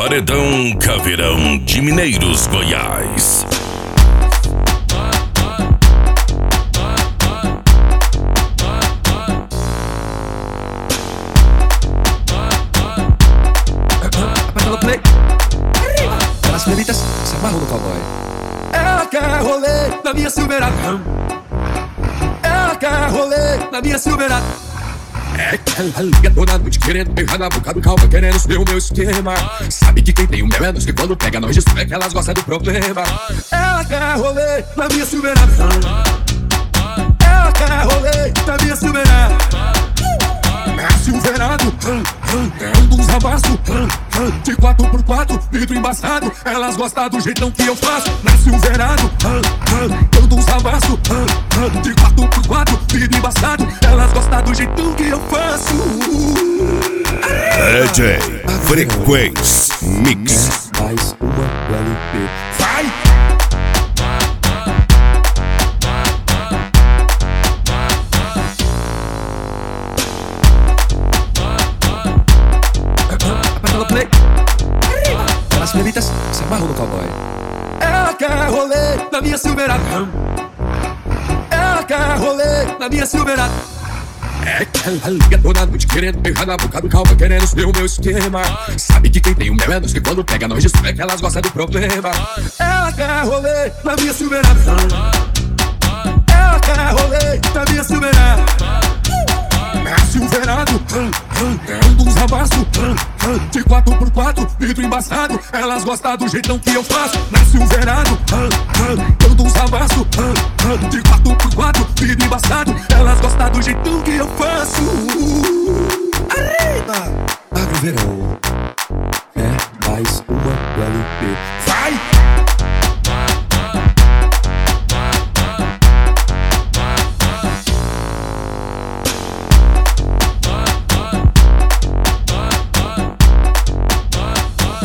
Paredão Caveirão de Mineiros, Goiás. Aperta no play. As felitas se amarram no cowboy. Ela quer rolê na minha Silverado. Ela quer rolê na minha Silverado. É que ela liga toda noite querendo beijar na boca do cowboy, querendo ser o meu esquema. Sabe que quem tem o mel é nós, que quando pega nós é que elas gostam do problema. Ela quer rolê na minha Silverado. Ela quer rolê na minha Silverado. Na Silverado, é um dos amassos, de 4x4, vidro embaçado. Elas gostam do jeitão que eu faço. Na Silverado, é um dos amassos, de 4x4, vidro embaçado. Elas gostam do jeitão que eu faço. DJ Frequência Mix. Mais uma LP. Vai! Aperta no play. As felitas se amarram no cowboy. Ela quer rolê na minha Silverado. Ela quer rolê na minha Silverado. É que ela liga toda noite querendo beijar na boca do cowboy, querendo ser o meu esquema. Sabe que quem tem o mel é nós, que quando pega nós é que elas gostam do problema. Ela quer rolê na minha Silverado. Ela quer rolê na minha Silverado. Na Silverado, é um dos amassos, de 4x4, vidro embaçado. Elas gostam do jeitão que eu faço. Na Silverado, é um dos amassos, de 4x4, vidro embaçado. Elas gostam do jeitão que eu faço. Arriba! Agro verão, é mais uma LP. Vai!